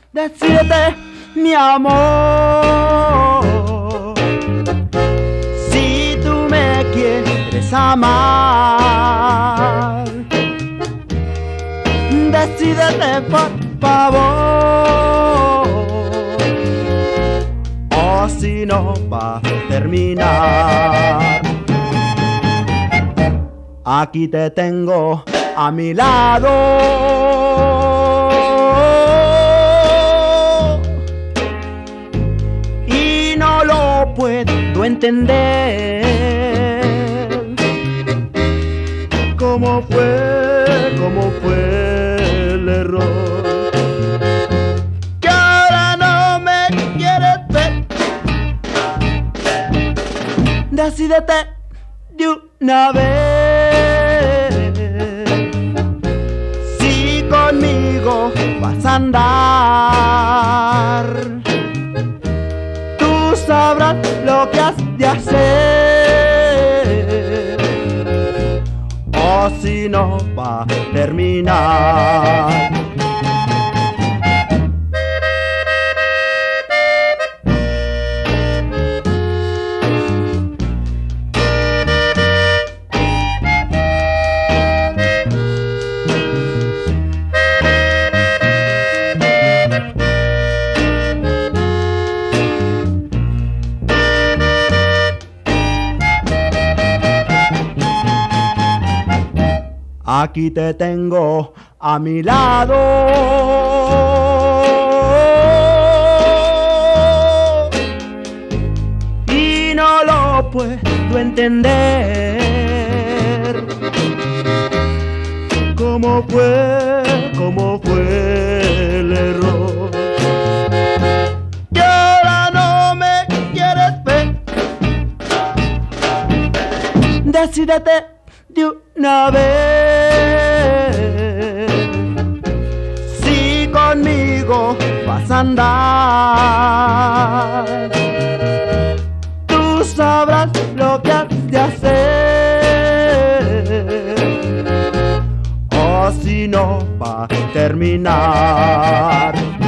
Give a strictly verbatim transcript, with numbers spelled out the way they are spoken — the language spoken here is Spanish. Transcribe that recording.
Decídete, mi amor, si tú me quieres amar. Decídete, por favor, o si no va a terminar. Aquí te tengo a mi lado y no lo puedo entender. ¿Cómo fue, cómo fue el error? Que ahora no me quieres ver. Decídete de una vez, si conmigo vas a andar, tú sabrás lo que has de hacer, o si no va a terminar. Aquí te tengo a mi lado y no lo puedo entender. ¿Cómo fue, cómo fue el error? Que ahora no me quieres ver. Decídete de una vez, si conmigo vas a andar, tú sabrás lo que has de hacer, o si no va a terminar.